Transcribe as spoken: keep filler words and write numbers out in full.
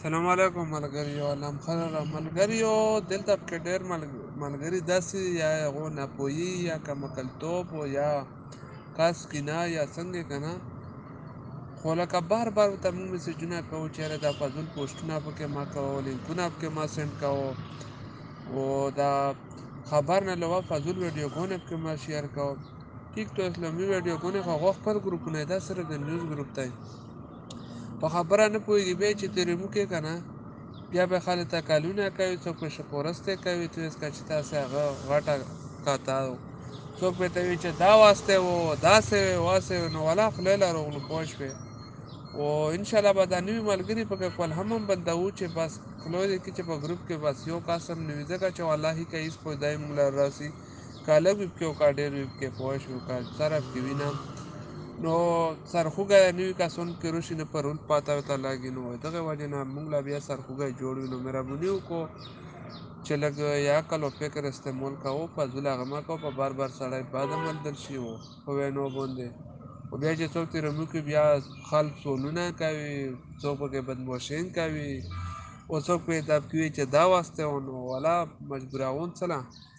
سلام علیکم ملګریو علام خیر ملګریو دلته پکې ډېر ملګري داسې یا هغو ناپوهي یا کمکلتوب و یا کاس کینه یا څنګه که نه خو لکه بار بار ورته موږ میسجونه کوو چې یاره دا فضول پوسټونه پکې ما کوو لینکونه پکې ما سینډ کوو و دا خبر نه لوا فضول ویډیوګونه پکې ما شیر کوو ټیک تو اسلامی ویډیوګونه خو هغه خپل ګروپونه دا سره د نیوز ګروپ دی په خبره نه پوهېږي بیا چې ته ریموو کې که نه بیا به خلک ته کالونه کوي څوک به شپورستې کوي ته وایې چې تاسې هغه غټه کاته و څوک به ته وایي چې دا واسطې و داسې وې واسې وې نو ولا خولۍ لرغلو پوه شوې و انشاءالله به دا نوي ملګري پکې کول هم هم بندوو چې بس خولۍ دې کړي چې په ګروپ کې بس یو کس هم نه وي ځکه چې والله که هېڅ فایده موږ له راسي که لږ وي پکې او که ډېر وي پکې پوه شو که سره پکې وینه نو سرخوږی نوي کسانو کې روشي نه په رول پاته ورته لګي نو دغې وجې نه موږ لا بیا سرخوږی جوړ وي نو مهرباني وکړو چې لږ یا عقل او فکر استعمال کوو فضول هغه مه کوو په بار بار سړی بد عمل در شي و په وینو باندې خو بیا چې څوک ترې رموو کړي بیا خلک سوالونه کوي څوک پکې بدماشین کوي او څوک پرې دا کوي چې دا واسطه و نو والا مجبورون څه نه